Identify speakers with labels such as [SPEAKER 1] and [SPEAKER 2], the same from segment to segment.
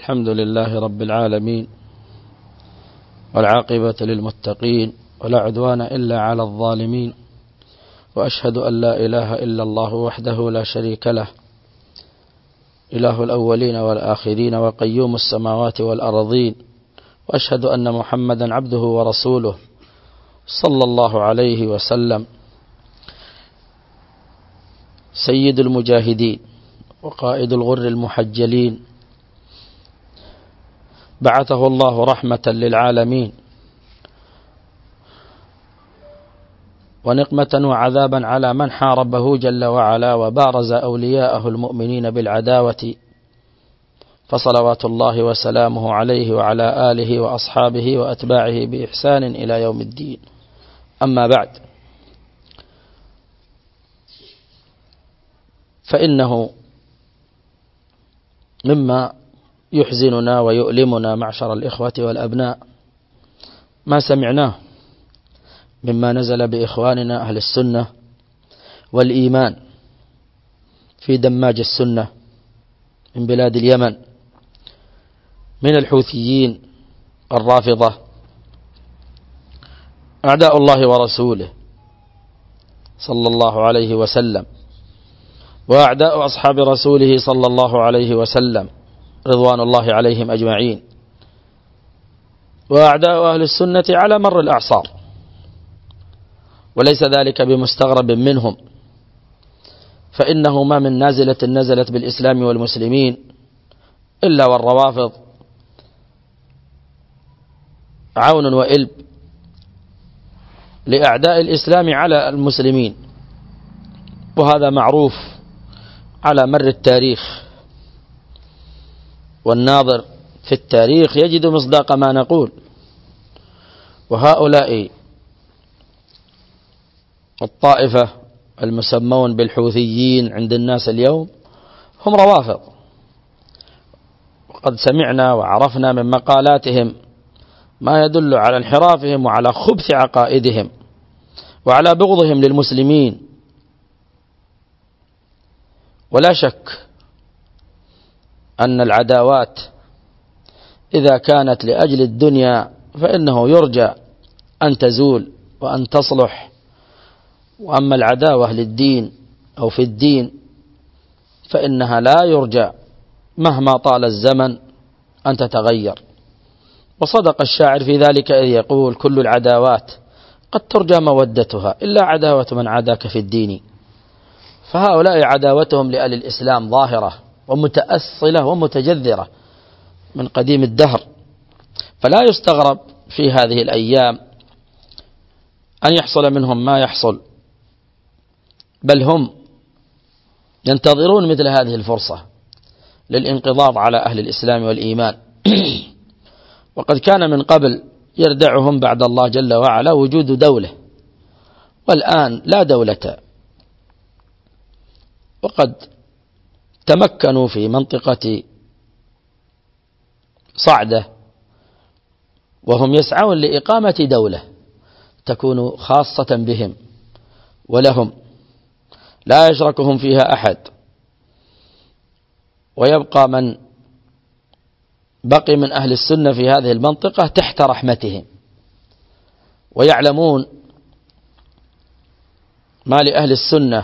[SPEAKER 1] الحمد لله رب العالمين، والعاقبة للمتقين، ولا عدوان إلا على الظالمين، وأشهد أن لا إله إلا الله وحده لا شريك له، إله الأولين والآخرين وقيوم السماوات والأرضين، وأشهد أن محمدا عبده ورسوله صلى الله عليه وسلم، سيد المجاهدين وقائد الغر المحجلين، بعثه الله رحمة للعالمين ونقمة وعذابا على من حاربه جل وعلا وبارز أولياءه المؤمنين بالعداوة، فصلوات الله وسلامه عليه وعلى آله وأصحابه وأتباعه بإحسان إلى يوم الدين. أما بعد، فإنه مما يحزننا ويؤلمنا معشر الإخوة والأبناء ما سمعناه مما نزل بإخواننا أهل السنة والإيمان في دماج السنة من بلاد اليمن من الحوثيين الرافضة، أعداء الله ورسوله صلى الله عليه وسلم، وأعداء أصحاب رسوله صلى الله عليه وسلم رضوان الله عليهم أجمعين، وأعداء أهل السنة على مر الأعصار، وليس ذلك بمستغرب منهم، فإنه ما من نازلة نزلت بالإسلام والمسلمين إلا والروافض عون وإلب لأعداء الإسلام على المسلمين، وهذا معروف على مر التاريخ، والناظر في التاريخ يجد مصداق ما نقول. وهؤلاء الطائفة المسمون بالحوثيين عند الناس اليوم هم روافض، وقد سمعنا وعرفنا من مقالاتهم ما يدل على انحرافهم وعلى خبث عقائدهم وعلى بغضهم للمسلمين. ولا شك أن العداوات إذا كانت لأجل الدنيا فإنه يرجى أن تزول وأن تصلح، وأما العداوة للدين أو في الدين فإنها لا يرجى مهما طال الزمن أن تتغير. وصدق الشاعر في ذلك إذ يقول: كل العداوات قد ترجى مودتها إلا عداوة من عاداك في الدين. فهؤلاء عداوتهم لأهل الإسلام ظاهرة ومتأصلة ومتجذرة من قديم الدهر، فلا يستغرب في هذه الأيام أن يحصل منهم ما يحصل، بل هم ينتظرون مثل هذه الفرصة للانقضاض على أهل الإسلام والإيمان. وقد كان من قبل يردعهم بعد الله جل وعلا وجود دولة، والآن لا دولة، وقد تمكنوا في منطقة صعدة وهم يسعون لإقامة دولة تكون خاصة بهم ولهم، لا يشركهم فيها أحد، ويبقى من بقي من أهل السنة في هذه المنطقة تحت رحمتهم، ويعلمون ما لأهل السنة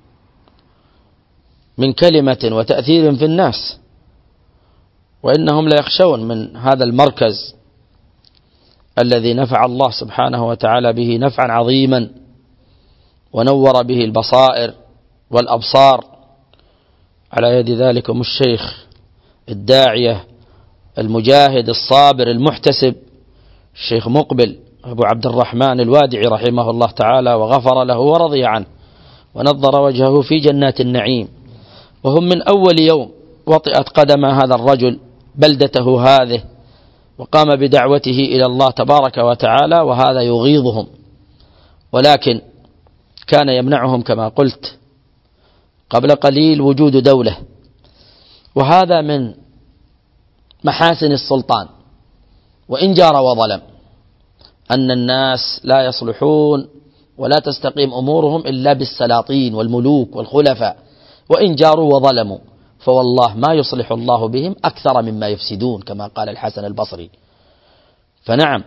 [SPEAKER 1] من كلمة وتأثير في الناس، وإنهم لا يخشون من هذا المركز الذي نفع الله سبحانه وتعالى به نفعا عظيما، ونور به البصائر والأبصار، على يد ذلكم الشيخ الداعية المجاهد الصابر المحتسب الشيخ مقبل أبو عبد الرحمن الوادعي رحمه الله تعالى وغفر له ورضي عنه ونظر وجهه في جنات النعيم. وهم من أول يوم وطئت قدم هذا الرجل بلدته هذه وقام بدعوته إلى الله تبارك وتعالى، وهذا يغيظهم، ولكن كان يمنعهم كما قلت قبل قليل وجود دولة. وهذا من محاسن السلطان وإن جار وظلم، أن الناس لا يصلحون ولا تستقيم أمورهم إلا بالسلاطين والملوك والخلفاء وإن جاروا وظلموا، فوالله ما يصلح الله بهم أكثر مما يفسدون كما قال الحسن البصري. فنعم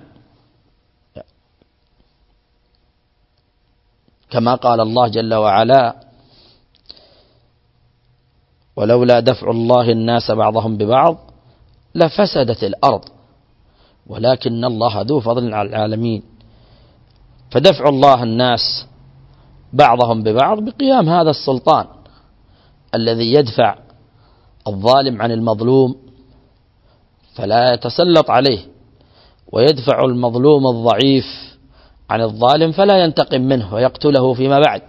[SPEAKER 1] كما قال الله جل وعلا ولولا دفع الله الناس بعضهم ببعض لفسدت الأرض ولكن الله ذو فضل على العالمين. فدفع الله الناس بعضهم ببعض بقيام هذا السلطان الذي يدفع الظالم عن المظلوم فلا يتسلط عليه، ويدفع المظلوم الضعيف عن الظالم فلا ينتقم منه ويقتله فيما بعد.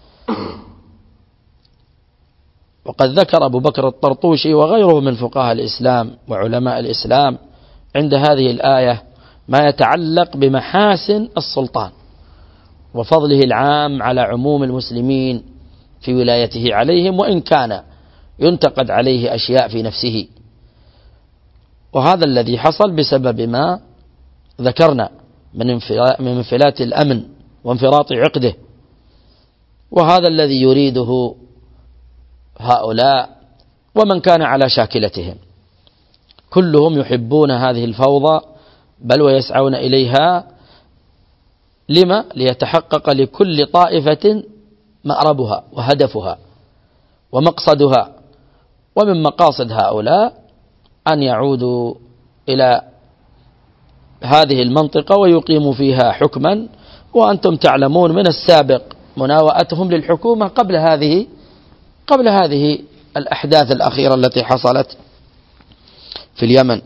[SPEAKER 1] وقد ذكر أبو بكر الطرطوشي وغيره من فقهاء الإسلام وعلماء الإسلام عند هذه الآية ما يتعلق بمحاسن السلطان وفضله العام على عموم المسلمين في ولايته عليهم، وإن كان ينتقد عليه أشياء في نفسه. وهذا الذي حصل بسبب ما ذكرنا من انفلات الأمن وانفراط عقده، وهذا الذي يريده هؤلاء ومن كان على شاكلتهم، كلهم يحبون هذه الفوضى بل ويسعون إليها. لما؟ ليتحقق لكل طائفة مأربها وهدفها ومقصدها. ومن مقاصد هؤلاء أن يعودوا إلى هذه المنطقة ويقيموا فيها حكما، وأنتم تعلمون من السابق مناوئتهم للحكومة قبل هذه الأحداث الأخيرة التي حصلت في اليمن.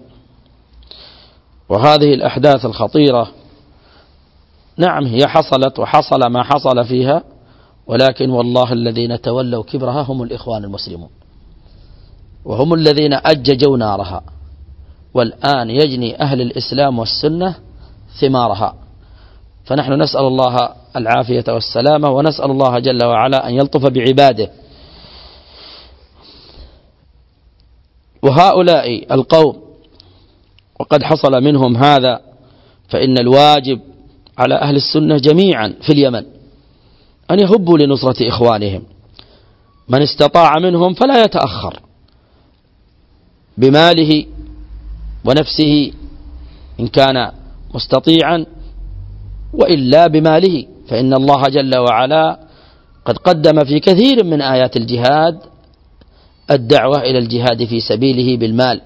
[SPEAKER 1] وهذه الأحداث الخطيرة نعم هي حصلت وحصل ما حصل فيها، ولكن والله الذين تولوا كبرها هم الإخوان المسلمون، وهم الذين أججوا نارها، والآن يجني أهل الإسلام والسنة ثمارها. فنحن نسأل الله العافية والسلامة، ونسأل الله جل وعلا أن يلطف بعباده. وهؤلاء القوم وقد حصل منهم هذا، فإن الواجب على أهل السنة جميعا في اليمن أن يهبوا لنصرة إخوانهم، من استطاع منهم فلا يتأخر بماله ونفسه إن كان مستطيعا، وإلا بماله، فإن الله جل وعلا قد قدم في كثير من آيات الجهاد الدعوة إلى الجهاد في سبيله بالمال.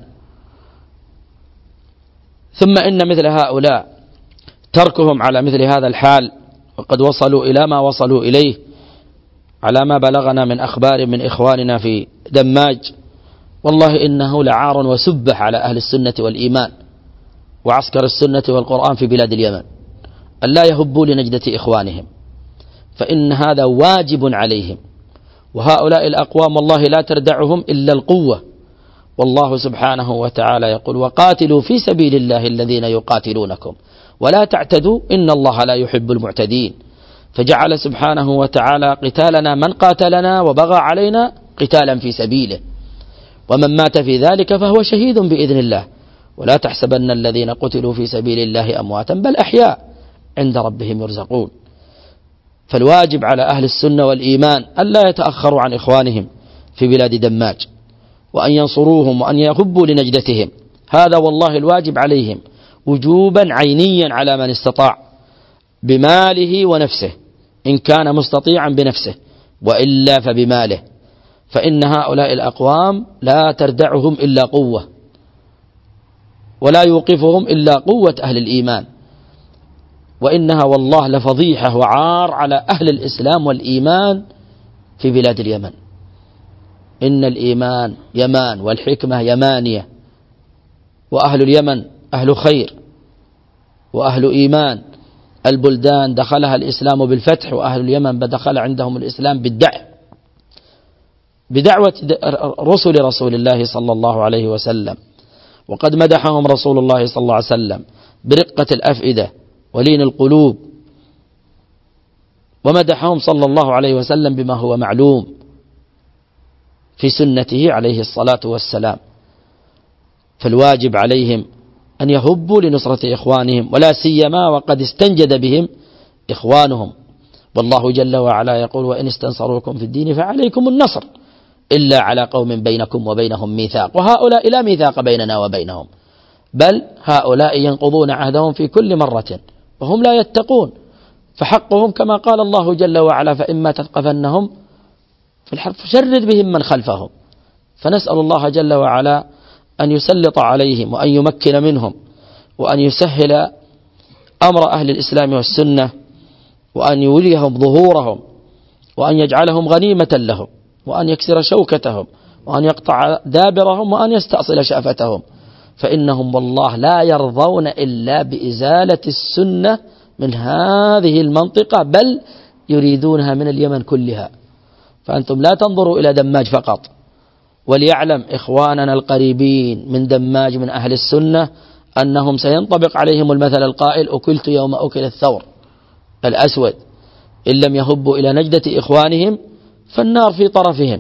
[SPEAKER 1] ثم إن مثل هؤلاء تركهم على مثل هذا الحال وقد وصلوا إلى ما وصلوا إليه على ما بلغنا من أخبار من إخواننا في دماج، والله إنه لعار وسبح على أهل السنة والإيمان وعسكر السنة والقرآن في بلاد اليمن أن لا يهبوا لنجدة إخوانهم، فإن هذا واجب عليهم. وهؤلاء الأقوام والله لا تردعهم إلا القوة، والله سبحانه وتعالى يقول وقاتلوا في سبيل الله الذين يقاتلونكم ولا تعتدوا إن الله لا يحب المعتدين. فجعل سبحانه وتعالى قتالنا من قاتلنا وبغى علينا قتالا في سبيله، ومن مات في ذلك فهو شهيد بإذن الله. ولا تحسبن الذين قتلوا في سبيل الله أمواتا بل أحياء عند ربهم يرزقون. فالواجب على أهل السنة والإيمان أن لا يتأخروا عن إخوانهم في بلاد دماج، وأن ينصروهم وأن يهبوا لنجدتهم، هذا والله الواجب عليهم وجوبا عينيا على من استطاع بماله ونفسه إن كان مستطيعا بنفسه، وإلا فبماله، فإن هؤلاء الأقوام لا تردعهم إلا قوة، ولا يوقفهم إلا قوة أهل الإيمان. وإنها والله لفضيحة وعار على أهل الإسلام والإيمان في بلاد اليمن. إن الإيمان يمان والحكمة يمانية، وأهل اليمن أهل خير وأهل إيمان. البلدان دخلها الإسلام بالفتح، وأهل اليمن دخل عندهم الإسلام بدعوة رسول الله صلى الله عليه وسلم. وقد مدحهم رسول الله صلى الله عليه وسلم برقة الأفئدة ولين القلوب، ومدحهم صلى الله عليه وسلم بما هو معلوم في سنته عليه الصلاة والسلام. فالواجب عليهم أن يهبوا لنصرة إخوانهم، ولا سيما وقد استنجد بهم إخوانهم. والله جل وعلا يقول وإن استنصروكم في الدين فعليكم النصر، إلا على قوم بينكم وبينهم ميثاق وهؤلاء لا ميثاق بيننا وبينهم، بل هؤلاء ينقضون عهدهم في كل مرة وهم لا يتقون، فحقهم كما قال الله جل وعلا فإما تثقفنهم في الحرب فشرد بهم من خلفهم. فنسأل الله جل وعلا أن يسلط عليهم وأن يمكن منهم وأن يسهل أمر أهل الإسلام والسنة وأن يوليهم ظهورهم وأن يجعلهم غنيمة لهم وأن يكسر شوكتهم وأن يقطع دابرهم وأن يستأصل شأفتهم، فإنهم والله لا يرضون إلا بإزالة السنة من هذه المنطقة، بل يريدونها من اليمن كلها. فأنتم لا تنظروا إلى دماج فقط، وليعلم إخواننا القريبين من دماج من أهل السنة أنهم سينطبق عليهم المثل القائل أكلت يوم أكل الثور الأسود، إن لم يهبوا إلى نجدة إخوانهم فالنار في طرفهم.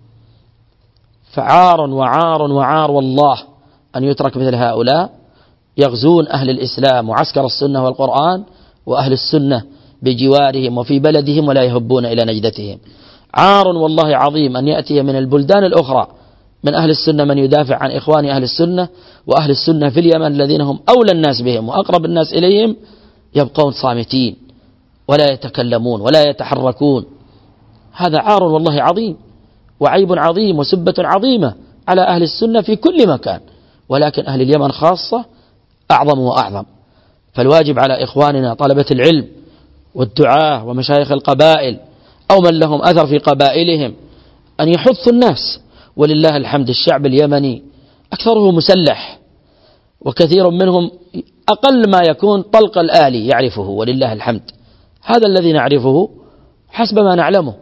[SPEAKER 1] فعار وعار وعار والله أن يترك مثل هؤلاء يغزون أهل الإسلام وعسكر السنة والقرآن وأهل السنة بجوارهم وفي بلدهم ولا يهبون إلى نجدتهم. عار والله عظيم أن يأتي من البلدان الأخرى من أهل السنة من يدافع عن إخوان أهل السنة، وأهل السنة في اليمن الذين هم أولى الناس بهم وأقرب الناس إليهم يبقون صامتين ولا يتكلمون ولا يتحركون. هذا عار والله عظيم وعيب عظيم وسبة عظيمة على أهل السنة في كل مكان، ولكن أهل اليمن خاصة أعظم وأعظم. فالواجب على إخواننا طلبة العلم والدعاة ومشايخ القبائل أو من لهم أثر في قبائلهم أن يحثوا الناس. ولله الحمد الشعب اليمني أكثره مسلح، وكثير منهم أقل ما يكون طلق الآلي يعرفه، ولله الحمد هذا الذي نعرفه حسب ما نعلمه.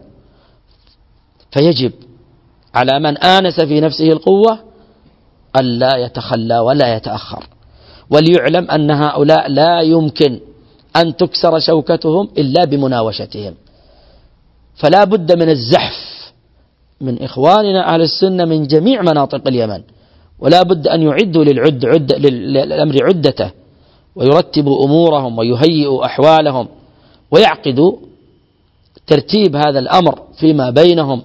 [SPEAKER 1] فيجب على من آنس في نفسه القوة ألا يتخلى ولا يتأخر، وليعلم أن هؤلاء لا يمكن أن تكسر شوكتهم إلا بمناوشتهم. فلا بد من الزحف من إخواننا أهل السنة من جميع مناطق اليمن، ولا بد أن يعدوا للأمر عدته ويرتبوا أمورهم ويهيئوا أحوالهم ويعقدوا ترتيب هذا الأمر فيما بينهم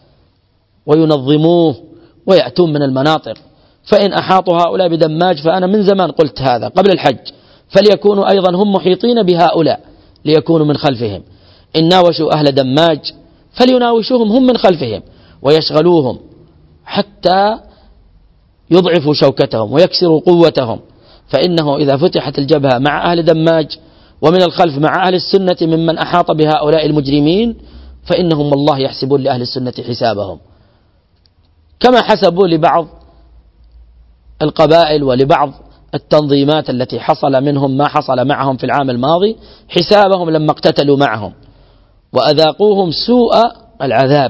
[SPEAKER 1] وينظموه ويأتون من المناطق. فإن أحاطوا هؤلاء بدماج فأنا من زمان قلت هذا قبل الحج، فليكونوا أيضا هم محيطين بهؤلاء ليكونوا من خلفهم. إن ناوشوا أهل دماج فليناوشوهم هم من خلفهم ويشغلوهم حتى يضعفوا شوكتهم ويكسروا قوتهم. فإنه إذا فتحت الجبهة مع أهل دماج ومن الخلف مع أهل السنة ممن أحاط بهؤلاء المجرمين فإنهم والله يحسبون لأهل السنة حسابهم، كما حسبوا لبعض القبائل ولبعض التنظيمات التي حصل منهم ما حصل معهم في العام الماضي حسابهم لما اقتتلوا معهم وأذاقوهم سوء العذاب.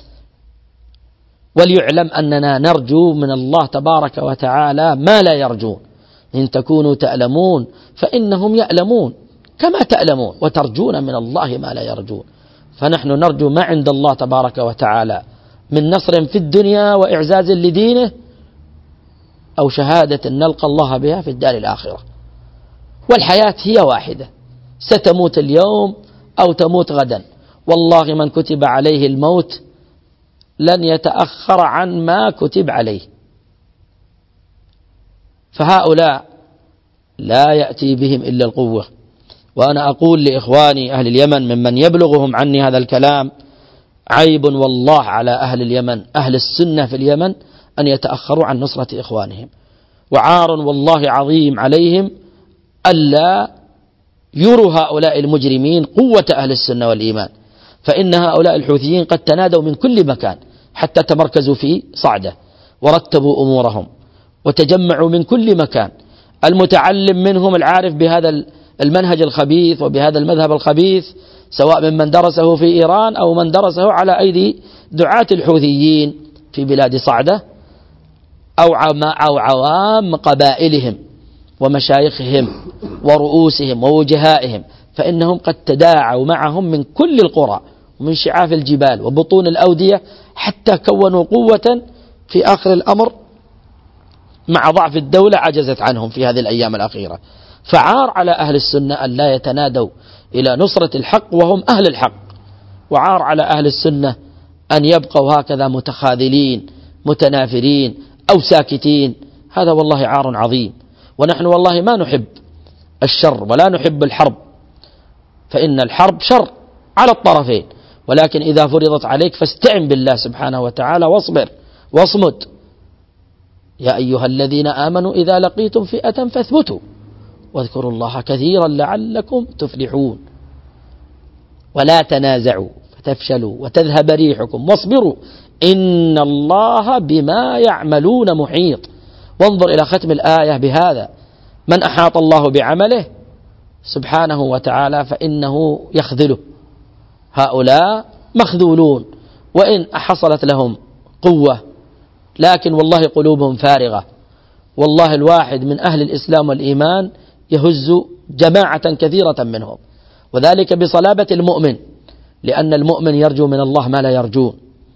[SPEAKER 1] وليعلم أننا نرجو من الله تبارك وتعالى ما لا يرجون. إن تكونوا تألمون فإنهم يألمون كما تألمون، وترجون من الله ما لا يرجون. فنحن نرجو ما عند الله تبارك وتعالى من نصر في الدنيا وإعزاز لدينه أو شهادة نلقى الله بها في الدار الآخرة. والحياة هي واحدة، ستموت اليوم أو تموت غدا، والله من كتب عليه الموت لن يتأخر عن ما كتب عليه. فهؤلاء لا يأتي بهم إلا القوة. وأنا أقول لإخواني أهل اليمن ممن يبلغهم عني هذا الكلام عيب والله على أهل اليمن أهل السنة في اليمن أن يتأخروا عن نصرة إخوانهم، وعار والله عظيم عليهم ألا يروا هؤلاء المجرمين قوة أهل السنة والإيمان. فإن هؤلاء الحوثيين قد تنادوا من كل مكان حتى تمركزوا في صعدة ورتبوا أمورهم وتجمعوا من كل مكان. المتعلم منهم العارف بهذا المنهج الخبيث وبهذا المذهب الخبيث سواء ممن درسه في إيران أو من درسه على أيدي دعاة الحوثيين في بلاد صعدة أو عوام قبائلهم ومشايخهم ورؤوسهم ووجهائهم، فإنهم قد تداعوا معهم من كل القرى ومن شعاف الجبال وبطون الأودية حتى كونوا قوة في آخر الأمر مع ضعف الدولة عجزت عنهم في هذه الأيام الأخيرة. فعار على أهل السنة أن لا يتنادوا إلى نصرة الحق وهم أهل الحق، وعار على أهل السنة أن يبقوا هكذا متخاذلين متنافرين أو ساكتين، هذا والله عار عظيم. ونحن والله ما نحب الشر ولا نحب الحرب، فإن الحرب شر على الطرفين، ولكن إذا فرضت عليك فاستعن بالله سبحانه وتعالى واصبر واصمد. يا أيها الذين آمنوا إذا لقيتم فئة فاثبتوا واذكروا الله كثيرا لعلكم تفلحون ولا تنازعوا فتفشلوا وتذهب ريحكم واصبروا إن الله بما يعملون محيط. وانظر إلى ختم الآية بهذا: من أحاط الله بعمله سبحانه وتعالى فإنه يخذله. هؤلاء مخذولون وإن حصلت لهم قوة، لكن والله قلوبهم فارغة. والله الواحد من أهل الإسلام والإيمان يهز جماعة كثيرة منهم، وذلك بصلابة المؤمن، لأن المؤمن يرجو من الله ما لا يرجون.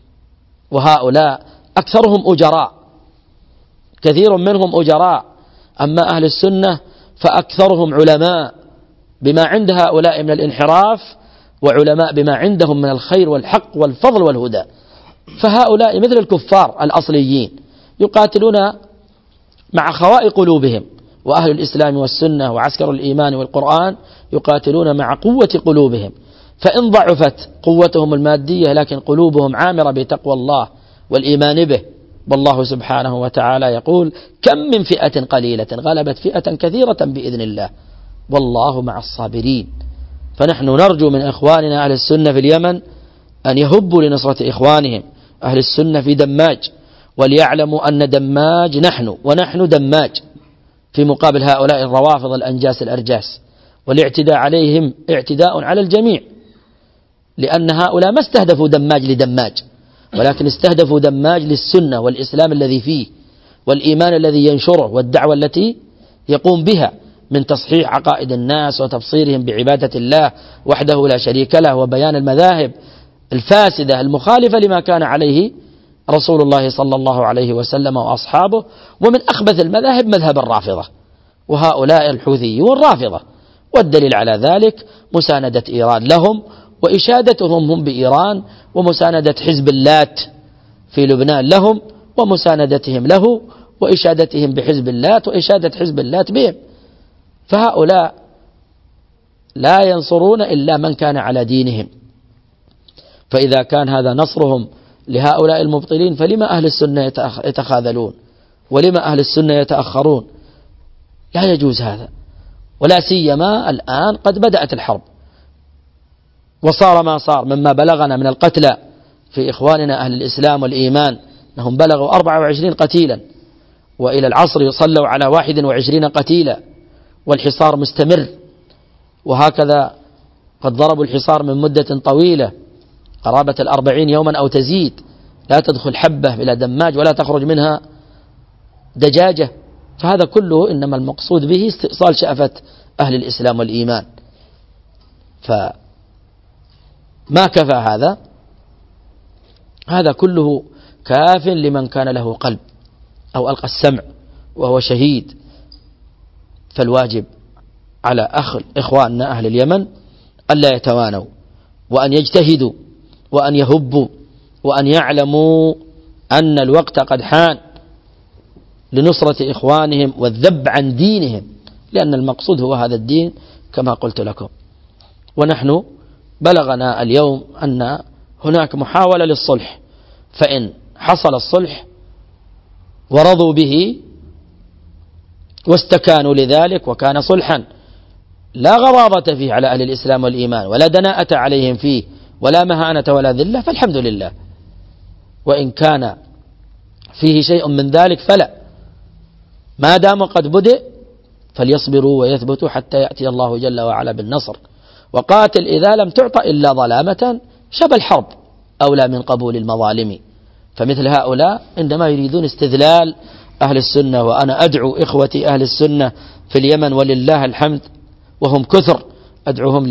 [SPEAKER 1] وهؤلاء أكثرهم أجراء، كثير منهم أجراء. أما أهل السنة فأكثرهم علماء بما عند هؤلاء من الانحراف، وعلماء بما عندهم من الخير والحق والفضل والهدى. فهؤلاء مثل الكفار الأصليين يقاتلون مع خواء قلوبهم، وأهل الإسلام والسنة وعسكر الإيمان والقرآن يقاتلون مع قوة قلوبهم. فإن ضعفت قوتهم المادية لكن قلوبهم عامرة بتقوى الله والإيمان به. والله سبحانه وتعالى يقول: كم من فئة قليلة غلبت فئة كثيرة بإذن الله والله مع الصابرين. فنحن نرجو من إخواننا أهل السنة في اليمن أن يهبوا لنصرة إخوانهم أهل السنة في دماج، وليعلموا أن دماج ونحن دماج في مقابل هؤلاء الروافض الأنجاس الأرجاس، والاعتداء عليهم اعتداء على الجميع، لأن هؤلاء ما استهدفوا دماج لدماج، ولكن استهدفوا دماج للسنة والإسلام الذي فيه والإيمان الذي ينشره والدعوة التي يقوم بها من تصحيح عقائد الناس وتبصيرهم بعبادة الله وحده لا شريك له، وبيان المذاهب الفاسدة المخالفة لما كان عليه رسول الله صلى الله عليه وسلم وأصحابه. ومن أخبث المذاهب مذهب الرافضة، وهؤلاء الحوثيون رافضة، والدليل على ذلك مساندة إيران لهم وإشادتهم هم بإيران، ومساندة حزب اللات في لبنان لهم ومساندتهم له، وإشادتهم بحزب اللات وإشادة حزب اللات بهم. فهؤلاء لا ينصرون إلا من كان على دينهم. فإذا كان هذا نصرهم لهؤلاء المبطلين فلما أهل السنة يتخاذلون؟ ولما أهل السنة يتأخرون؟ لا يجوز هذا، ولا سيما الآن قد بدأت الحرب وصار ما صار مما بلغنا من القتلى في إخواننا أهل الإسلام والإيمان، أنهم بلغوا 24 قتيلا، وإلى العصر صلوا على 21 قتيلا، والحصار مستمر. وهكذا قد ضربوا الحصار من مدة طويلة قرابة 40 يوما أو تزيد، لا تدخل حبة بلا دماج ولا تخرج منها دجاجة. فهذا كله إنما المقصود به استئصال شأفة أهل الإسلام والإيمان. فما كفى هذا كله كاف لمن كان له قلب أو ألقى السمع وهو شهيد. فالواجب على إخواننا أهل اليمن ألا يتوانوا، وأن يجتهدوا، وأن يهبوا، وأن يعلموا أن الوقت قد حان لنصرة إخوانهم والذب عن دينهم، لأن المقصود هو هذا الدين كما قلت لكم. ونحن بلغنا اليوم أن هناك محاولة للصلح، فإن حصل الصلح ورضوا به واستكانوا لذلك وكان صلحا لا غضاضة فيه على أهل الإسلام والإيمان ولا دناءة عليهم فيه ولا مهانة ولا ذلة، فالحمد لله. وإن كان فيه شيء من ذلك فلا، ما دام قد بدأ فليصبروا ويثبتوا حتى يأتي الله جل وعلا بالنصر. وقاتل إذا لم تعط إلا ظلامة شبه الحرب أولى من قبول المظالم. فمثل هؤلاء عندما يريدون استذلال أهل السنة، وأنا أدعو إخوتي أهل السنة في اليمن ولله الحمد وهم كثر، أدعوهم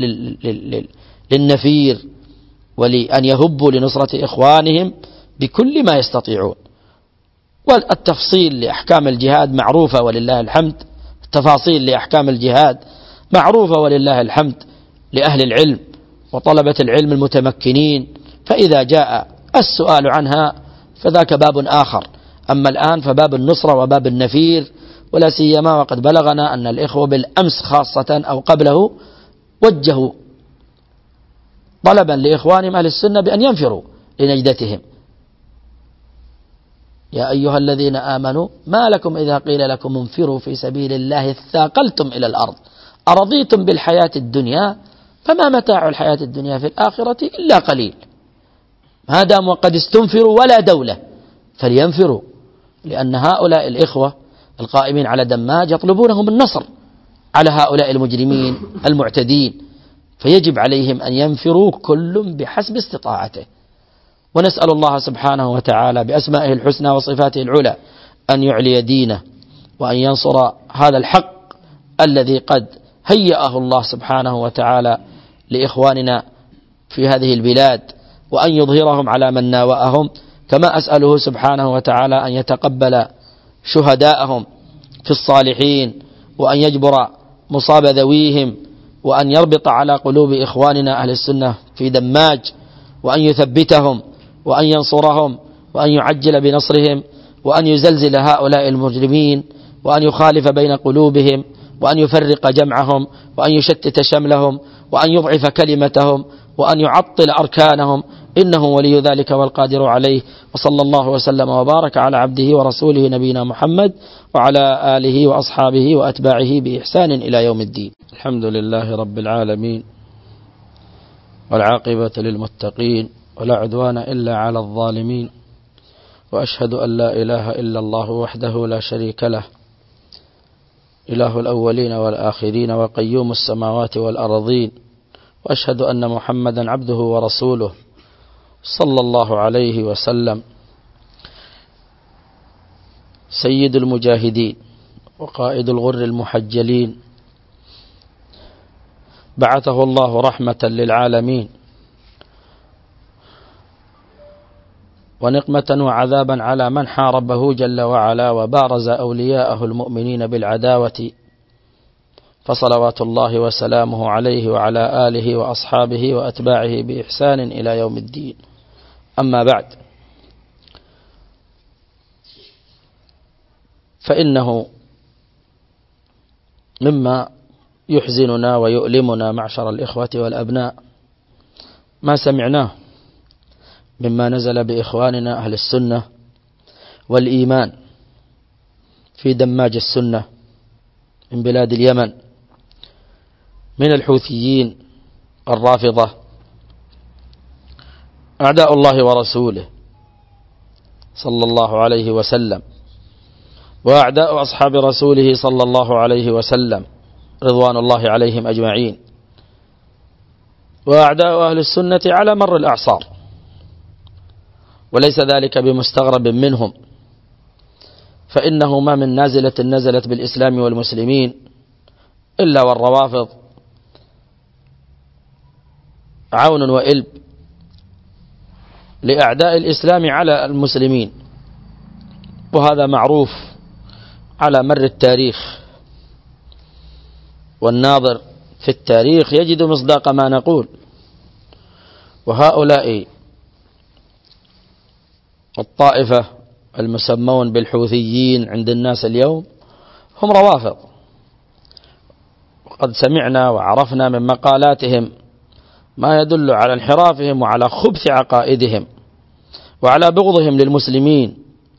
[SPEAKER 1] للنفير ولأن يهبوا لنصرة إخوانهم بكل ما يستطيعون. والتفصيل لأحكام الجهاد معروفة ولله الحمد، التفاصيل لأحكام الجهاد معروفة ولله الحمد لأهل العلم وطلبة العلم المتمكنين فإذا جاء السؤال عنها فذاك باب آخر. أما الآن فباب النصرة وباب النفير، ولا سيما وقد بلغنا أن الإخوة بالأمس خاصة أو قبله وجهوا طلبا لإخوانهم أهل السنة بأن ينفروا لنجدتهم. يا أيها الذين آمنوا ما لكم إذا قيل لكم انفروا في سبيل الله اثاقلتم إلى الأرض أرضيتم بالحياة الدنيا فما متاع الحياة الدنيا في الآخرة إلا قليل. ما دام وقد استنفروا ولا دولة فلينفروا، لأن هؤلاء الإخوة القائمين على دماج يطلبونهم النصر على هؤلاء المجرمين المعتدين، فيجب عليهم أن ينفروا كل بحسب استطاعته. ونسأل الله سبحانه وتعالى بأسمائه الحسنى وصفاته العلى أن يعلي دينه وأن ينصر هذا الحق الذي قد هيأه الله سبحانه وتعالى لإخواننا في هذه البلاد، وأن يظهرهم على من ناوأهم. كما أسأله سبحانه وتعالى أن يتقبل شهداءهم في الصالحين، وأن يجبر مصاب ذويهم، وأن يربط على قلوب إخواننا أهل السنة في دماج، وأن يثبتهم وأن ينصرهم وأن يعجل بنصرهم، وأن يزلزل هؤلاء المجرمين، وأن يخالف بين قلوبهم، وأن يفرق جمعهم، وأن يشتت شملهم، وأن يضعف كلمتهم، وأن يعطل أركانهم، إنه ولي ذلك والقادر عليه. وصلى الله وسلم وبارك على عبده ورسوله نبينا محمد وعلى آله وأصحابه وأتباعه بإحسان إلى يوم الدين. الحمد لله رب العالمين، والعاقبة للمتقين، ولا عدوان إلا على الظالمين، وأشهد أن لا إله إلا الله وحده لا شريك له، إله الأولين والآخرين وقيوم السماوات والأرضين، وأشهد أن محمدا عبده ورسوله صلى الله عليه وسلم، سيد المجاهدين وقائد الغر المحجلين، بعثه الله رحمة للعالمين ونقمة وعذابا على من حاربه جل وعلا وبارز أولياءه المؤمنين بالعداوة، فصلوات الله وسلامه عليه وعلى آله وأصحابه وأتباعه بإحسان إلى يوم الدين. أما بعد، فإنه مما يحزننا ويؤلمنا معشر الإخوة والأبناء ما سمعناه مما نزل بإخواننا أهل السنة والإيمان في دماج السنة من بلاد اليمن من الحوثيين الرافضة أعداء الله ورسوله صلى الله عليه وسلم، وأعداء أصحاب رسوله صلى الله عليه وسلم رضوان الله عليهم أجمعين، وأعداء أهل السنة على مر الأعصار، وليس ذلك بمستغرب منهم، فإنه ما من نازلة نزلت بالإسلام والمسلمين إلا والروافض عون وإلب لأعداء الإسلام على المسلمين، وهذا معروف على مر التاريخ، والناظر في التاريخ يجد مصداق ما نقول. وهؤلاء الطائفة المسمون بالحوثيين عند الناس اليوم هم روافض، وقد سمعنا وعرفنا من مقالاتهم ما يدل على انحرافهم وعلى خبث عقائدهم وعلى بغضهم للمسلمين.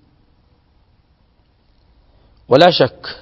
[SPEAKER 1] ولا شك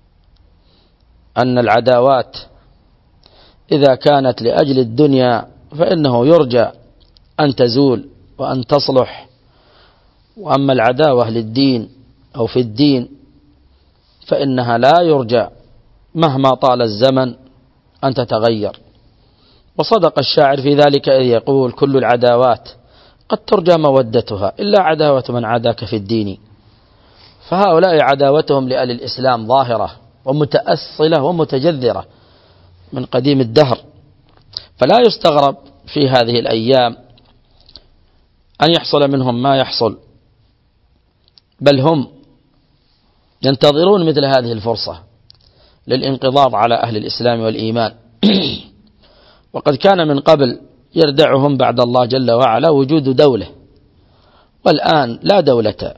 [SPEAKER 1] أن العداوات إذا كانت لأجل الدنيا فإنه يرجى أن تزول وأن تصلح، وأما العداوة للدين أو في الدين فإنها لا يرجى مهما طال الزمن أن تتغير. وصدق الشاعر في ذلك إذ يقول: كل العداوات قد ترجى مودتها إلا عداوة من عاداك في الدين. فهؤلاء عداوتهم لأهل الإسلام ظاهرة ومتأصلة ومتجذرة من قديم الدهر، فلا يستغرب في هذه الأيام أن يحصل منهم ما يحصل، بل هم ينتظرون مثل هذه الفرصة للانقضاض على أهل الإسلام والإيمان. وقد كان من قبل يردعهم بعد الله جل وعلا وجود دولة، والآن لا دولة،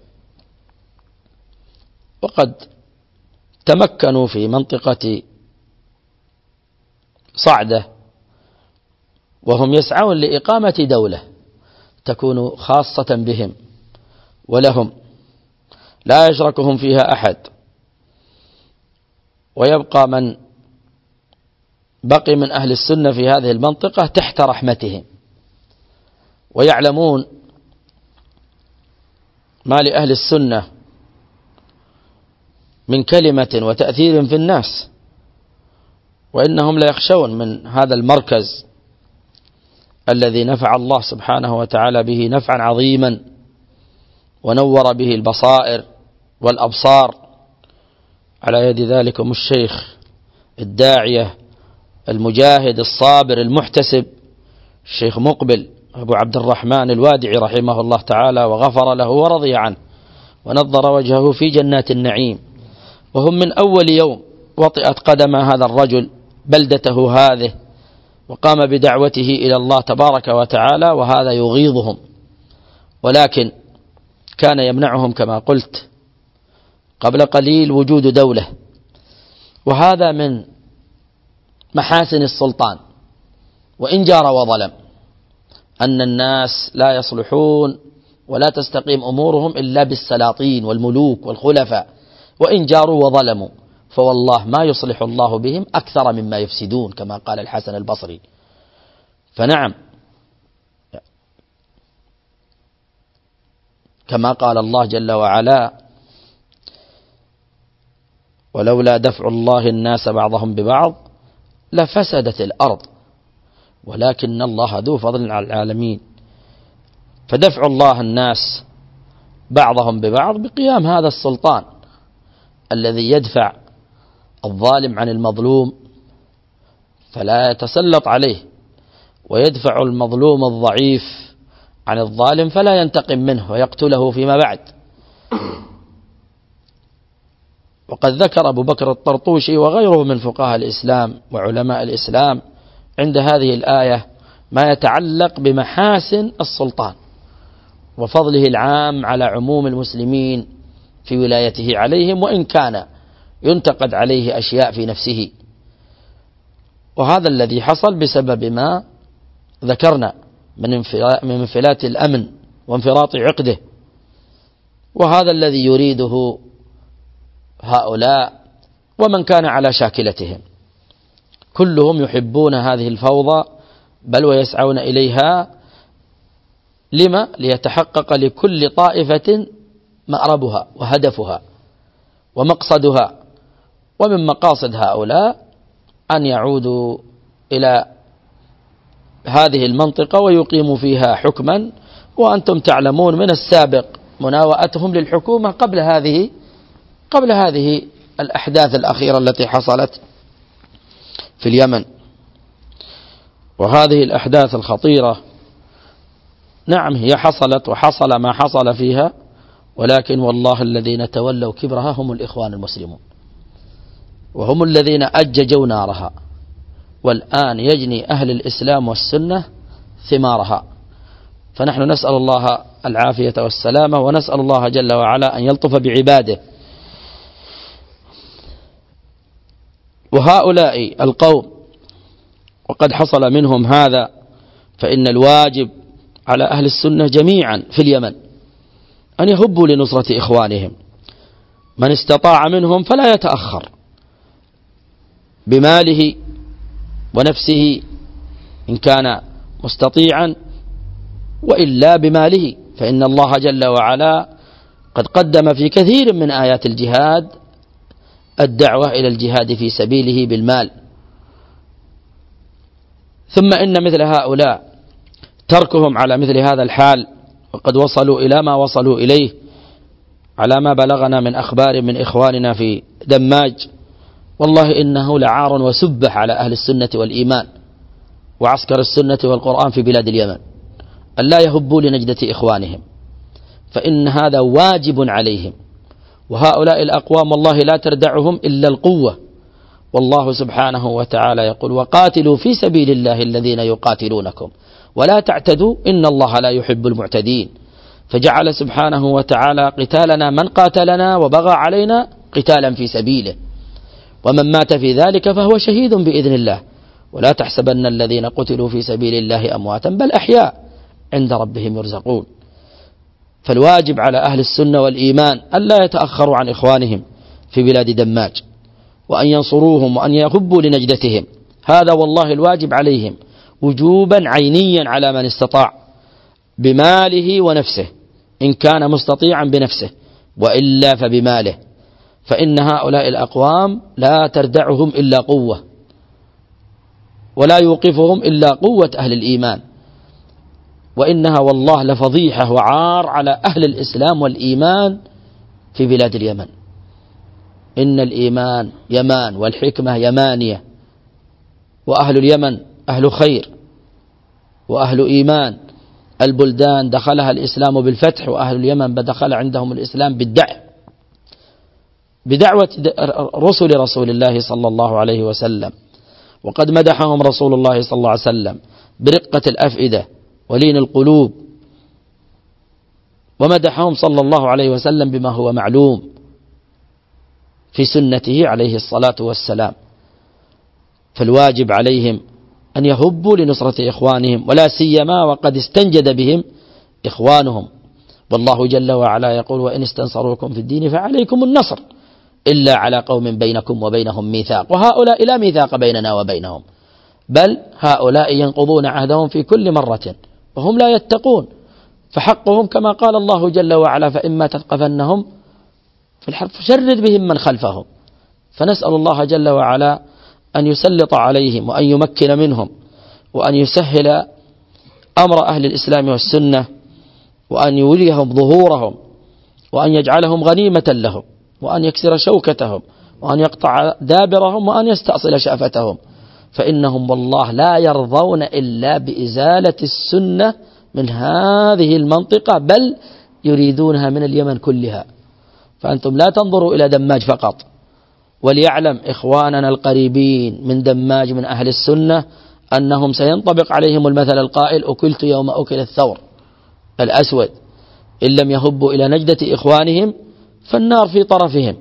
[SPEAKER 1] وقد تمكنوا في منطقة صعدة وهم يسعون لإقامة دولة تكون خاصة بهم ولهم، لا يشركهم فيها أحد، ويبقى من بقي من أهل السنة في هذه المنطقة تحت رحمتهم، ويعلمون ما لأهل السنة من كلمة وتأثير في الناس، وإنهم لا يخشون من هذا المركز الذي نفع الله سبحانه وتعالى به نفعا عظيما، ونور به البصائر والأبصار، على يد ذلكم الشيخ الداعية المجاهد الصابر المحتسب الشيخ مقبل أبو عبد الرحمن الوادعي رحمه الله تعالى وغفر له ورضي عنه ونظر وجهه في جنات النعيم. وهم من أول يوم وطئت قدم هذا الرجل بلدته هذه وقام بدعوته إلى الله تبارك وتعالى، وهذا يغيظهم، ولكن كان يمنعهم كما قلت قبل قليل وجود دولة. وهذا من محاسن السلطان وإن جار وظلم، أن الناس لا يصلحون ولا تستقيم أمورهم إلا بالسلاطين والملوك والخلفاء، وإن جاروا وظلموا فوالله ما يصلح الله بهم أكثر مما يفسدون، كما قال الحسن البصري. فنعم، كما قال الله جل وعلا: ولولا دفع الله الناس بعضهم ببعض لفسدت الأرض ولكن الله ذو فضل على العالمين. فدفع الله الناس بعضهم ببعض بقيام هذا السلطان الذي يدفع الظالم عن المظلوم فلا يتسلط عليه، ويدفع المظلوم الضعيف عن الظالم فلا ينتقم منه ويقتله فيما بعد. وقد ذكر أبو بكر الطرطوشي وغيره من فقهاء الإسلام وعلماء الإسلام عند هذه الآية ما يتعلق بمحاسن السلطان وفضله العام على عموم المسلمين في ولايته عليهم، وإن كان ينتقد عليه أشياء في نفسه. وهذا الذي حصل بسبب ما ذكرنا من انفلات الأمن وانفراط عقده، وهذا الذي يريده هؤلاء ومن كان على شاكلتهم، كلهم يحبون هذه الفوضى بل ويسعون إليها. لما؟ ليتحقق لكل طائفة مأربها وهدفها ومقصدها. ومن مقاصد هؤلاء أن يعودوا إلى هذه المنطقة ويقيموا فيها حكما، وأنتم تعلمون من السابق مناوئتهم للحكومة قبل هذه الأحداث الأخيرة التي حصلت في اليمن. وهذه الأحداث الخطيرة نعم هي حصلت وحصل ما حصل فيها، ولكن والله الذين تولوا كبرها هم الإخوان المسلمون، وهم الذين أججوا نارها، والآن يجني أهل الإسلام والسنة ثمارها. فنحن نسأل الله العافية والسلامة، ونسأل الله جل وعلا أن يلطف بعباده. وهؤلاء القوم وقد حصل منهم هذا، فإن الواجب على أهل السنة جميعا في اليمن أن يهبوا لنصرة إخوانهم، من استطاع منهم فلا يتأخر بماله ونفسه إن كان مستطيعا، وإلا بماله، فإن الله جل وعلا قد قدم في كثير من آيات الجهاد الدعوة إلى الجهاد في سبيله بالمال. ثم إن مثل هؤلاء تركهم على مثل هذا الحال وقد وصلوا إلى ما وصلوا إليه، على ما بلغنا من أخبار من إخواننا في دماج، والله إنه لعار وسبح على أهل السنة والإيمان وعسكر السنة والقرآن في بلاد اليمن أن لا يهبوا لنجدة إخوانهم، فإن هذا واجب عليهم. وهؤلاء الأقوام والله لا تردعهم إلا القوة، والله سبحانه وتعالى يقول: وقاتلوا في سبيل الله الذين يقاتلونكم ولا تعتدوا إن الله لا يحب المعتدين. فجعل سبحانه وتعالى قتالنا من قاتلنا وبغى علينا قتالا في سبيله، ومن مات في ذلك فهو شهيد بإذن الله. ولا تحسبن الذين قتلوا في سبيل الله أمواتا بل أحياء عند ربهم يرزقون. فالواجب على أهل السنة والإيمان ألا يتأخروا عن إخوانهم في بلاد دماج، وأن ينصروهم وأن يهبوا لنجدتهم. هذا والله الواجب عليهم وجوبا عينيا على من استطاع بماله ونفسه، إن كان مستطيعا بنفسه، وإلا فبماله، فإن هؤلاء الأقوام لا تردعهم إلا قوة، ولا يوقفهم إلا قوة أهل الإيمان. وإنها والله لفضيحة وعار على أهل الإسلام والإيمان في بلاد اليمن. إن الإيمان يمان والحكمة يمانية، وأهل اليمن أهل خير وأهل إيمان. البلدان دخلها الإسلام بالفتح، وأهل اليمن بدخل عندهم الإسلام بدعوة رسول الله صلى الله عليه وسلم. وقد مدحهم رسول الله صلى الله عليه وسلم برقة الأفئدة ولين القلوب، ومدحهم صلى الله عليه وسلم بما هو معلوم في سنته عليه الصلاة والسلام. فالواجب عليهم أن يهبوا لنصرة إخوانهم، ولا سيما وقد استنجد بهم إخوانهم. والله جل وعلا يقول: وإن استنصروكم في الدين فعليكم النصر إلا على قوم بينكم وبينهم ميثاق. وهؤلاء لا ميثاق بيننا وبينهم، بل هؤلاء ينقضون عهدهم في كل مرة وهم لا يتقون. فحقهم كما قال الله جل وعلا: فإما تثقفنهم في الحرب فشرد بهم من خلفهم. فنسأل الله جل وعلا أن يسلط عليهم وأن يمكن منهم، وأن يسهل أمر أهل الإسلام والسنة، وأن يوليهم ظهورهم، وأن يجعلهم غنيمة لهم، وأن يكسر شوكتهم، وأن يقطع دابرهم، وأن يستأصل شأفتهم. فإنهم والله لا يرضون إلا بإزالة السنة من هذه المنطقة، بل يريدونها من اليمن كلها. فأنتم لا تنظروا إلى دماج فقط. وليعلم إخواننا القريبين من دماج من أهل السنة أنهم سينطبق عليهم المثل القائل: أكلت يوم أكل الثور الأسود. إن لم يهبوا إلى نجدة إخوانهم فالنار في طرفهم.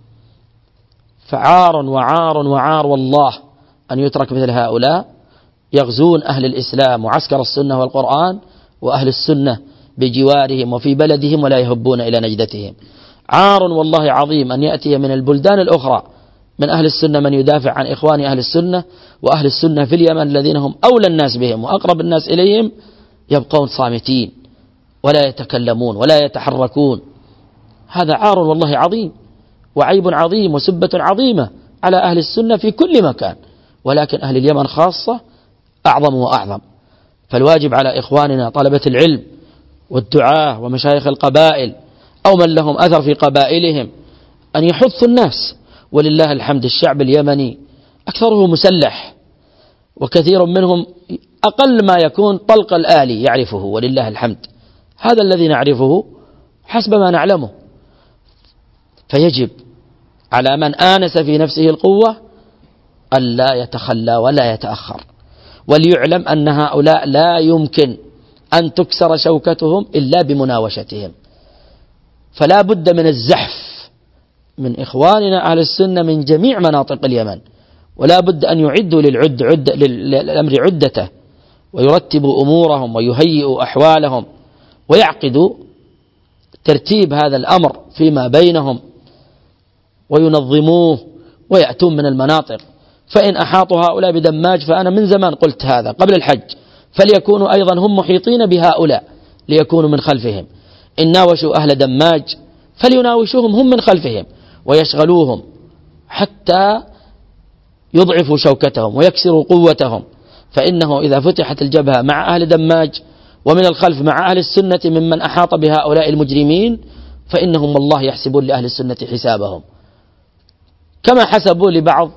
[SPEAKER 1] فعار وعار وعار والله أن يترك مثل هؤلاء يغزون أهل الإسلام وعسكر السنة والقرآن وأهل السنة بجوارهم وفي بلدهم، ولا يهبون إلى نجدتهم. عار والله عظيم أن يأتي من البلدان الأخرى من أهل السنة من يدافع عن إخوان أهل السنة، وأهل السنة في اليمن الذين هم أولى الناس بهم وأقرب الناس إليهم يبقون صامتين ولا يتكلمون ولا يتحركون. هذا عار والله عظيم وعيب عظيم وسبة عظيمة على أهل السنة في كل مكان، ولكن أهل اليمن خاصة أعظم وأعظم. فالواجب على إخواننا طلبة العلم والدعاة ومشايخ القبائل أو من لهم أثر في قبائلهم أن يحثوا الناس. ولله الحمد الشعب اليمني أكثره مسلح، وكثير منهم أقل ما يكون طلق الآلي يعرفه، ولله الحمد. هذا الذي نعرفه حسب ما نعلمه. فيجب على من آنس في نفسه القوة ألا يتخلى ولا يتأخر، وليعلم أن هؤلاء لا يمكن أن تكسر شوكتهم إلا بمناوشتهم. فلا بد من الزحف من إخواننا أهل السنة من جميع مناطق اليمن، ولا بد أن يعدوا للأمر عدته، ويرتبوا أمورهم ويهيئوا أحوالهم، ويعقدوا ترتيب هذا الأمر فيما بينهم، وينظموه، ويأتون من المناطق. فإن أحاطوا هؤلاء بدماج، فأنا من زمان قلت هذا قبل الحج، فليكونوا أيضا هم محيطين بهؤلاء ليكونوا من خلفهم. إن ناوشوا أهل دماج فليناوشوهم هم من خلفهم ويشغلوهم حتى يضعفوا شوكتهم ويكسروا قوتهم. فإنه إذا فتحت الجبهة مع أهل دماج ومن الخلف مع أهل السنة ممن أحاط بهؤلاء المجرمين، فإنهم والله يحسبون لأهل السنة حسابهم، كما حسبوا لبعض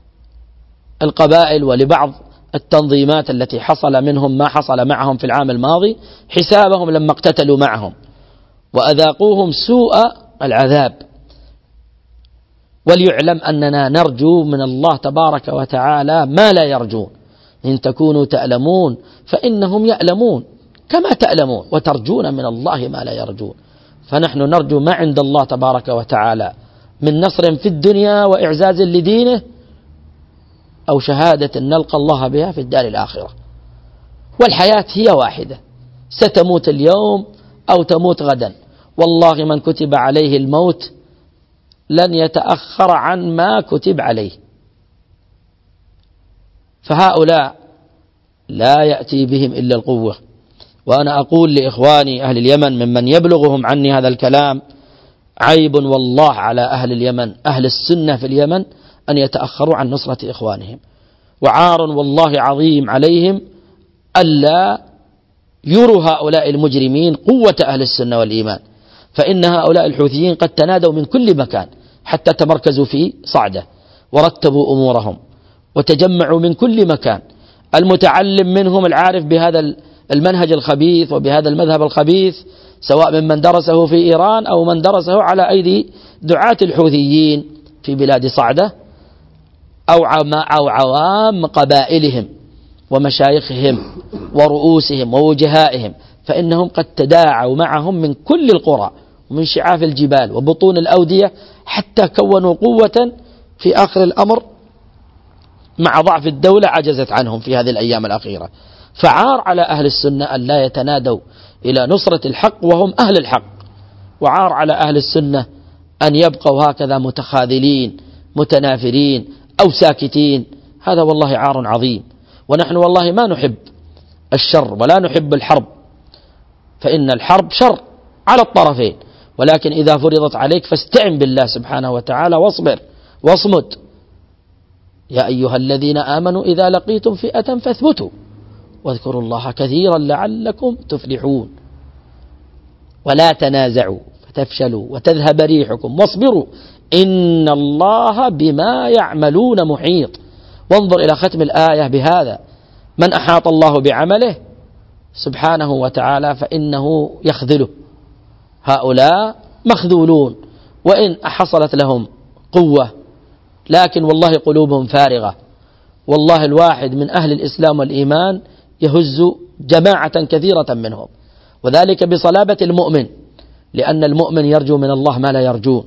[SPEAKER 1] القبائل ولبعض التنظيمات التي حصل منهم ما حصل معهم في العام الماضي حسابهم لما اقتتلوا معهم وأذاقوهم سوء العذاب. وليعلم أننا نرجو من الله تبارك وتعالى ما لا يرجون، إن تكونوا تألمون فإنهم يألمون كما تألمون وترجون من الله ما لا يرجون. فنحن نرجو ما عند الله تبارك وتعالى من نصر في الدنيا وإعزاز لدينه أو شهادة نلقى الله بها في الدار الآخرة. والحياة هي واحدة، ستموت اليوم أو تموت غدا، والله من كتب عليه الموت لن يتأخر عن ما كتب عليه. فهؤلاء لا يأتي بهم إلا القوة. وأنا أقول لإخواني أهل اليمن ممن يبلغهم عني هذا الكلام: عيب والله على أهل اليمن، أهل السنة في اليمن، أن يتأخروا عن نصرة إخوانهم، وعار والله عظيم عليهم ألا يروا هؤلاء المجرمين قوة أهل السنة والإيمان. فإن هؤلاء الحوثيين قد تنادوا من كل مكان حتى تمركزوا في صعدة ورتبوا أمورهم وتجمعوا من كل مكان. المتعلم منهم العارف بهذا المنهج الخبيث وبهذا المذهب الخبيث، سواء ممن درسه في إيران أو من درسه على أيدي دعاة الحوثيين في بلاد صعدة أو عوام قبائلهم ومشايخهم ورؤوسهم ووجهائهم، فإنهم قد تداعوا معهم من كل القرى ومن شعاف الجبال وبطون الأودية حتى كونوا قوة في آخر الأمر مع ضعف الدولة عجزت عنهم في هذه الأيام الأخيرة. فعار على أهل السنة أن لا يتنادوا إلى نصرة الحق وهم أهل الحق، وعار على أهل السنة أن يبقوا هكذا متخاذلين متنافرين أو ساكتين. هذا والله عار عظيم. ونحن والله ما نحب الشر ولا نحب الحرب، فإن الحرب شر على الطرفين، ولكن إذا فرضت عليك فاستعن بالله سبحانه وتعالى واصبر واصمد. يا أيها الذين آمنوا إذا لقيتم فئة فاثبتوا واذكروا الله كثيرا لعلكم تفلحون ولا تنازعوا فتفشلوا وتذهب ريحكم واصبروا إن الله بما يعملون محيط. وانظر إلى ختم الآية بهذا: من أحاط الله بعمله سبحانه وتعالى فإنه يخذله. هؤلاء مخذولون وإن حصلت لهم قوة، لكن والله قلوبهم فارغة. والله الواحد من أهل الإسلام والإيمان يهز جماعة كثيرة منهم، وذلك بصلابة المؤمن، لأن المؤمن يرجو من الله ما لا يرجون.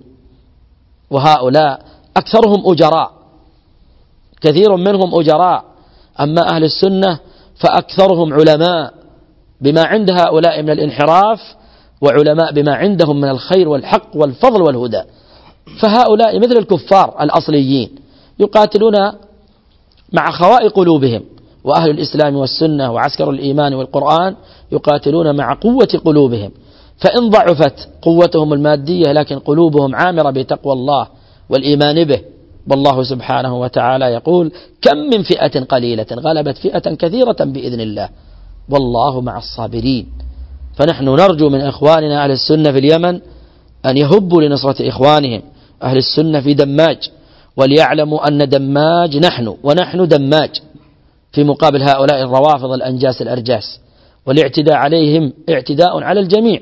[SPEAKER 1] وهؤلاء أكثرهم أجراء، كثير منهم أجراء. أما أهل السنة فأكثرهم علماء بما عند هؤلاء من الانحراف، وعلماء بما عندهم من الخير والحق والفضل والهدى. فهؤلاء مثل الكفار الأصليين يقاتلون مع خواء قلوبهم، وأهل الإسلام والسنة وعسكر الإيمان والقرآن يقاتلون مع قوة قلوبهم. فإن ضعفت قوتهم المادية لكن قلوبهم عامرة بتقوى الله والإيمان به. والله سبحانه وتعالى يقول: كم من فئة قليلة غلبت فئة كثيرة بإذن الله والله مع الصابرين. فنحن نرجو من إخواننا أهل السنة في اليمن أن يهبوا لنصرة إخوانهم أهل السنة في دماج، وليعلموا أن دماج نحن، ونحن دماج في مقابل هؤلاء الروافض الأنجاس الأرجاس. والاعتداء عليهم اعتداء على الجميع،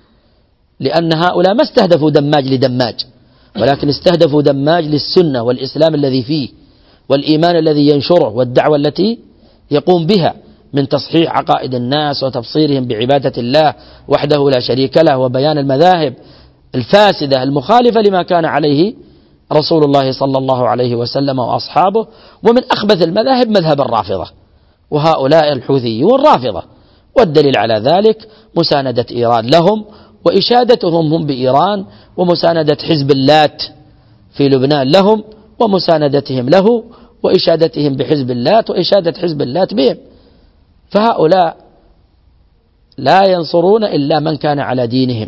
[SPEAKER 1] لأن هؤلاء ما استهدفوا دماج لدماج، ولكن استهدفوا دماج للسنة والإسلام الذي فيه والإيمان الذي ينشره والدعوة التي يقوم بها من تصحيح عقائد الناس وتبصيرهم بعبادة الله وحده لا شريك له، وبيان المذاهب الفاسدة المخالفة لما كان عليه رسول الله صلى الله عليه وسلم وأصحابه. ومن أخبث المذاهب مذهب الرافضة، وهؤلاء الحوثيون رافضة. والدليل على ذلك مساندة إيران لهم وإشادتهم هم بإيران، ومساندة حزب اللات في لبنان لهم ومساندتهم له، وإشادتهم بحزب اللات وإشادة حزب اللات بهم. فهؤلاء لا ينصرون إلا من كان على دينهم.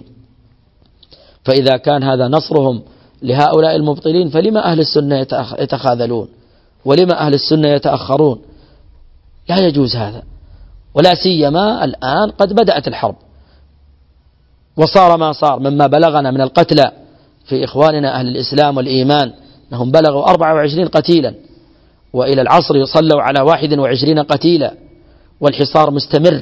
[SPEAKER 1] فإذا كان هذا نصرهم لهؤلاء المبطلين فلما أهل السنة يتخاذلون؟ ولما أهل السنة يتأخرون؟ لا يجوز هذا، ولا سيما الآن قد بدأت الحرب وصار ما صار مما بلغنا من القتلى في إخواننا أهل الإسلام والإيمان، أنهم بلغوا 24 قتيلا، وإلى العصر صلوا على 21 قتيلا، والحصار مستمر.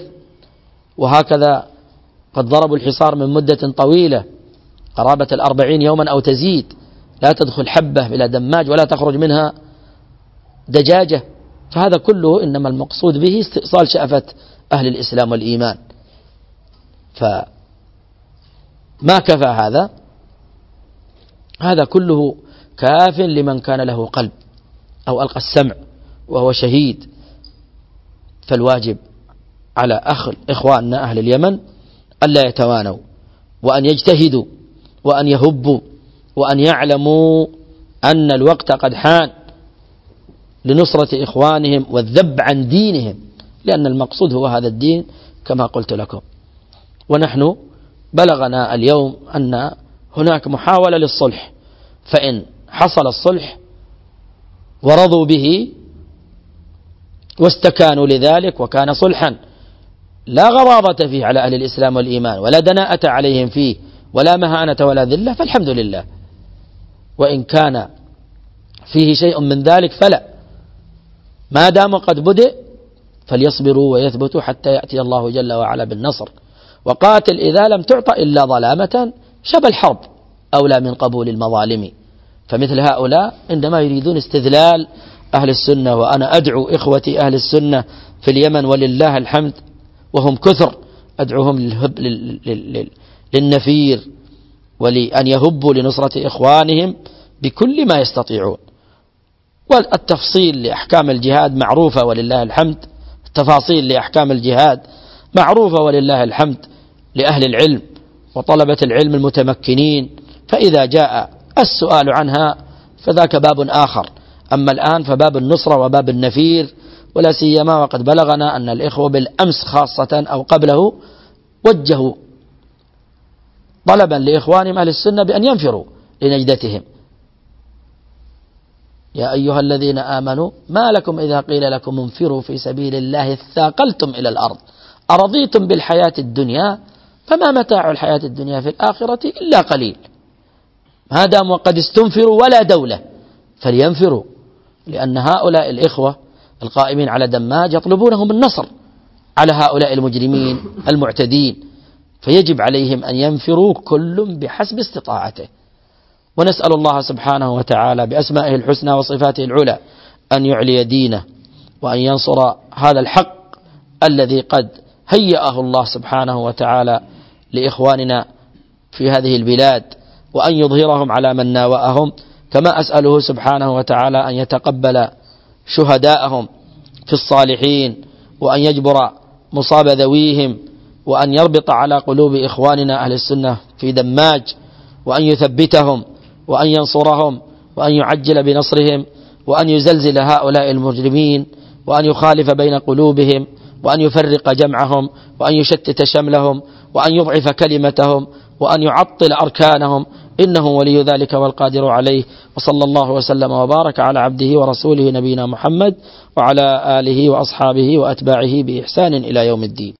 [SPEAKER 1] وهكذا قد ضربوا الحصار من مدة طويلة قرابة 40 يوما أو تزيد، لا تدخل حبة إلى دماج ولا تخرج منها دجاجة. فهذا كله إنما المقصود به استئصال شأفة أهل الإسلام والإيمان. فما كفى هذا كله كاف لمن كان له قلب أو ألقى السمع وهو شهيد. فالواجب على إخواننا أهل اليمن ألا يتوانوا، وأن يجتهدوا، وأن يهبوا، وأن يعلموا أن الوقت قد حان لنصرة إخوانهم والذب عن دينهم، لأن المقصود هو هذا الدين كما قلت لكم. ونحن بلغنا اليوم أن هناك محاولة للصلح، فإن حصل الصلح ورضوا به واستكانوا لذلك وكان صلحا لا غضاضة فيه على أهل الإسلام والإيمان ولا دناءة عليهم فيه ولا مهانة ولا ذلة، فالحمد لله. وإن كان فيه شيء من ذلك فلا، ما دام قد بدأ فليصبروا ويثبتوا حتى يأتي الله جل وعلا بالنصر. وقاتل إذا لم تعط إلا ظلامة شبه الحرب أولى من قبول المظالم. فمثل هؤلاء عندما يريدون استذلال أهل السنة، وأنا أدعو إخوتي أهل السنة في اليمن ولله الحمد وهم كثر، أدعوهم للنفير ولأن يهبوا لنصرة إخوانهم بكل ما يستطيعون. والتفصيل لأحكام الجهاد معروفة ولله الحمد، التفاصيل لأحكام الجهاد معروفة ولله الحمد لأهل العلم وطلبة العلم المتمكنين، فإذا جاء السؤال عنها فذاك باب آخر. أما الآن فباب النصرة وباب النفير، ولا سيما وقد بلغنا أن الإخوة بالأمس خاصة أو قبله وجهوا طلبا لإخوانهم أهل السنة بأن ينفروا لنجدتهم. يا أيها الذين آمنوا ما لكم إذا قيل لكم انفروا في سبيل الله اثاقلتم إلى الأرض أرضيتم بالحياة الدنيا فما متاع الحياة الدنيا في الآخرة إلا قليل. ما داموا قد استنفروا ولا دولة فلينفروا، لأن هؤلاء الإخوة القائمين على دماج يطلبونهم النصر على هؤلاء المجرمين المعتدين، فيجب عليهم أن ينفروا كل بحسب استطاعته. ونسأل الله سبحانه وتعالى بأسمائه الحسنى وصفاته العلى أن يعلي دينه، وأن ينصر هذا الحق الذي قد هيأه الله سبحانه وتعالى لإخواننا في هذه البلاد، وأن يظهرهم على من ناوأهم. كما أسأله سبحانه وتعالى أن يتقبل شهداءهم في الصالحين، وأن يجبر مصاب ذويهم، وأن يربط على قلوب إخواننا أهل السنة في دماج، وأن يثبتهم، وأن ينصرهم، وأن يعجل بنصرهم، وأن يزلزل هؤلاء المجرمين، وأن يخالف بين قلوبهم، وأن يفرق جمعهم، وأن يشتت شملهم، وأن يضعف كلمتهم، وأن يعطل أركانهم، إنه ولي ذلك والقادر عليه. وصلى الله وسلم وبارك على عبده ورسوله نبينا محمد وعلى آله وأصحابه وأتباعه بإحسان إلى يوم الدين.